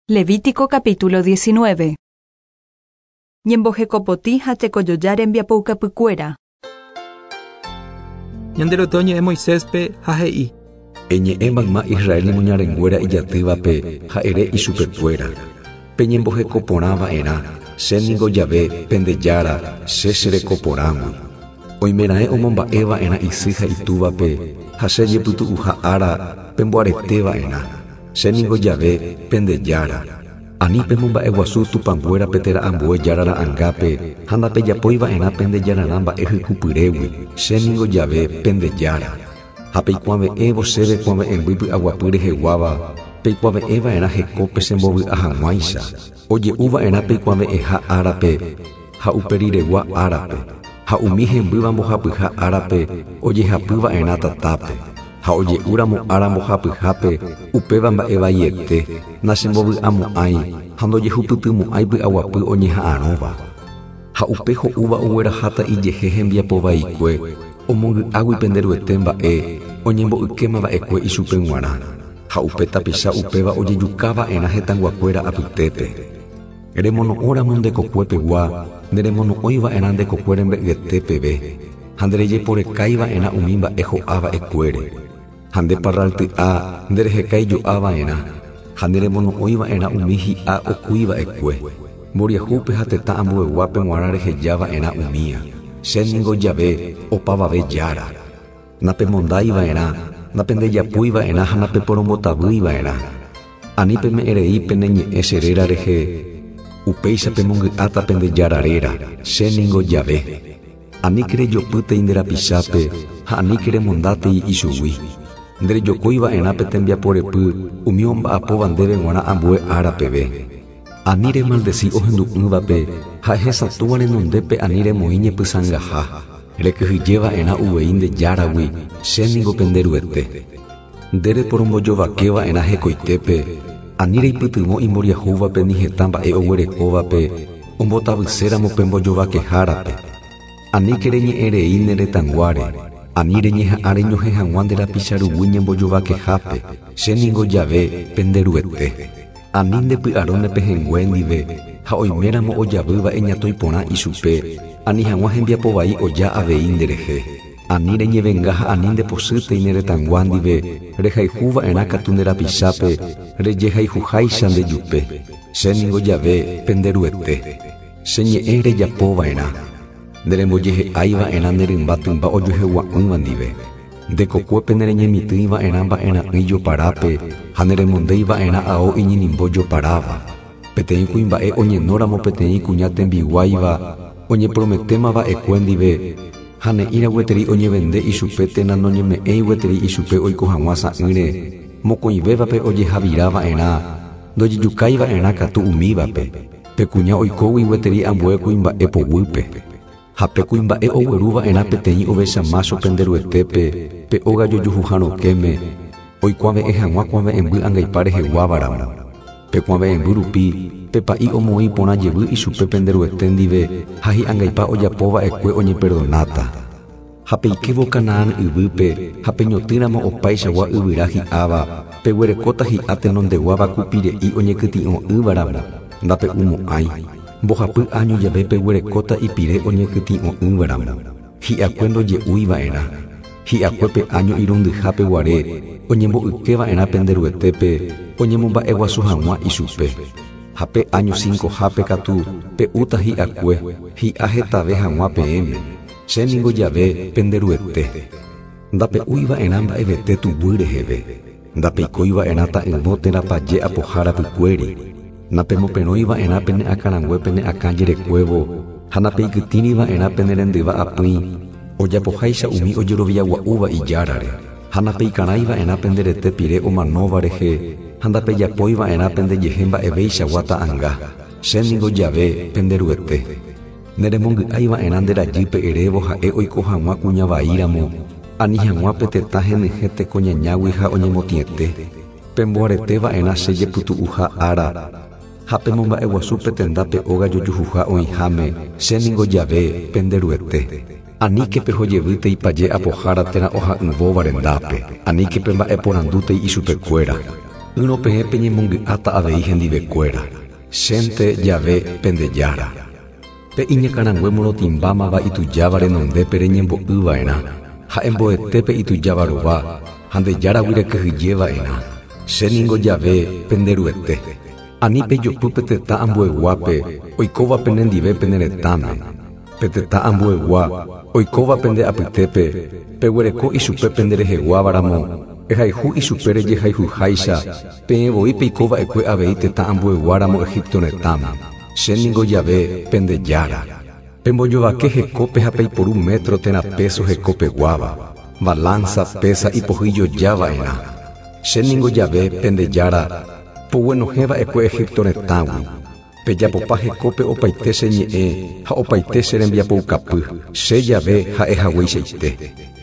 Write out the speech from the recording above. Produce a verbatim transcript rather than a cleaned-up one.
Levítico capítulo diecinueve. Ñembohekopotĩ ha tekojoja rembiapokapykuéra. Ñanderotóñe'ẽ Moiséspe ha he'i: eñe'ẽmagma Israel ñemoñarenguéra ijatývape ha'ere ichupekuéra. Peñembohekoporãva'erã, chéniko jave pendejára che cherekoporãgui. Oimera'ẽ omomba'eva'erã isy ha itúvape ha chejepytu'uha ára pemboareteva'erã. Chéniko jave pendejára. Ani pemomba'eguasu tupanguéra petera'ambue jára ra'angápe ha ndapejapóiva'erã pendejararã mba'e hykupyrégui. Chéniko jave pendejára. Ha peikuaave'ẽvo chéve kuaave'ẽmby py'aguapy reheguáva peikuaave'ẽva'erã hekópe chembovy'a hag̃uáicha. Oje'uva'erã peikuaave'ẽha árape ha uperiregua árape. Ha umi hembýva mbohapyha árape ojehapyva'erã tatápe. Ha oje'úramo ára mbohapyhápe upéva mba'evaiete nachembovy'amo'ãi ha ndojehupytymo'ãi py'aguapy oñeha'ãrõva. Ha upe ho'úva ogueraháta ijehe hembiapovaikue omongy'águi penderuete mba'e oñembo'ykémava'ekue ichupe g̃uarã. Ha upe tapicha upéva ojejukáva'erã hetãnguakuéra apytépe. Remono'õramo ndekokue nderemono'õiva'erã ndekokue rembe'yete peve ha nderejeporekáiva'erã umi mba'e ho'ava'ekuére. Ha ndeparralty'a nderehekaijo'ava'erã ha nderemono'õiva'erã umi hi'a okúiva'ekue. Mboriahúpe ha tetã ambueguápe g̃uarã rehejáva'erã umíva. Chéniko jave opavave jára. Napemondáiva'erã, napendejapúiva'erã ha napeporõmbotavýiva'erã. Ani peme'ẽrei pene ñe'ẽ cheréra rehe upéicha pemongy'áta pendejáraréra. Chéniko jave. Aníke rejopýtei nderapichápe ha aníke remondátei ichugui. Nderejokóiva'erã pe tembiaporepy umi omba'apóva ndéve g̃uarã ambue ára peve. Ani remaldeci ohendu'ỹvape ha hesatúva renondépe ani remoĩ ñepysangaha. Rekyhyjéva'erã uvei ndejáragui. Chéniko penderuete. Ndereporombojovakéva'erã hekoitépe ani reipytyvõ imboriahúvape ni heta mba'e oguerekóvape ombotavyséramo pe mbojovakehárape. Aníke reñe'ẽrei neretãnguáre. Ani reñeha'ã reñohẽ hag̃ua nderapicharugui ñembojovakehápe. Chéniko jave penderuete. Ani ndepy'arõ pehẽngue ndive ha oiméramo ojavýva eñatõi porã ichupe. Ani hag̃ua hembiapovai oja avei nderehe. Ani reñevenga ha ani ndepochýtei neretãngua ndive rehaihúva'erã katu nderapichápe rejehaihuháicha ndejupe. Chéniko jave penderuete. Cheñe'ẽ rejapóva'erã. Nderembojehe'áiva'erã nerymba tymba ojohegua'ỹva ndive. Ndekokuépe nereñemitỹiva'erã mba'erã'ỹi joparápe ha neremondéiva'erã ao iñinimbo joparáva. Peteĩ kuimba'e oñenóramo peteĩ kuña tembiguáiva oñeprometémava'ekue ndive ha ne'írã gueteri oñevende ichupe térã noñeme'ẽi gueteri ichupe oiko hag̃ua sa'ỹre mokõivévape ojehavírava'erã ndojejukáiva'erã katu umívape. Pe kuña oikógui gueteri ambue kuimba'e poguýpe. Ha pe kuimba'e oguerúva'erã peteĩ ovechámacho penderuetépe pe óga jojuhãrokéme oikuaave'ẽ hag̃ua kuaave'ẽmby ãngaipa reheguávaramo. Pe kuaave'ẽmby rupi pepa'i omoĩ porãjevy ichupe penderuete ndive ha hi'ãngaipa ojapova'ekue oñeperdonáta. Ha peikévo Kanaán yvýpe ha peñotỹramo opaichagua yvyra hi'áva peguerekóta hi'a tenondeguáva kupire'i oñekyti'õ'ỹvaramo ndape'umo'ãi. Mbohapy año jave peguerekóta ipire oñekyti'õ'ỹvaramo. Hi'akue ndoje'úiva'erã. Hi'akuépe año irundyha peguare oñembo'ykéva'erã penderuetépe oñemomba'eguasu hag̃ua ichupe. Ha pe año cincohápe katu pe'úta hi'akue hi'a hetave hag̃ua peẽme. Chéniko jave penderuete. Ndape'úiva'erã mba'evete tuvy reheve. Ndapeikóiva'erã ta'ỹvo terapaje apohárapykuéri. Napemoperõiva'erã pene akarangue pene akã jerekuévo ha napeikytĩriva'erã pene rendyva apỹi ojapoháicha umi ojeroviagua'úva ijárare. Ha napeikarãiva'erã penderete pire omanóva rehe ha ndapejapóiva'erã pendejehe mba'evéichagua ta'ãnga. Chéniko jave penderuete. Neremongy'áiva'erã nderajýpe erévo ha'e oiko hag̃ua kuña vaíramo ani hag̃ua pe tetã henyhẽ tekoñañágui ha oñemotiete. Pemboareteva'erã chejepytu'uha ára ha pemomba'eguasu petendápe óga jojuha oĩháme. Chéniko jave penderuete. Aníke pehojevýtei paje apohára térã oha'ỹvóva rendápe. Aníke pe mba'eporandútei ichupekuéra. Uno pehe peñemongy ata avei hendivekuéra. Chénte jave pendejára. Pe iñakarangue morotimbámava itujáva renondépe reñembo'yva'erã ha emboetépe itujáva rova ha ndejáraguire kyhyjéva'erã. Chéniko jave penderuete. Ani pejopy pe tetã ambueguápe oikóva penendive peneretãme. Pe tetã ambuegua oikóva pende apytépe peguereko ichupe pendereheguávaramo ehayhu ichupe rejehayhuháicha peẽvoi peikova'ekue avei tetã ambueguáramo Egipto retãme. Chéniko jave pendejára. Pembojovake hekópe ha peiporu metro térã peso hekópeguáva. Balanza pesa ipohýjojáva'erã. Chéniko jave pendejára poguenohẽva'ekue Egipto retãgui. Pejapopa hekópe opaite che ñe'ẽ ha opaite che rembiapoukapy. Che jave ha'ehagueichaite.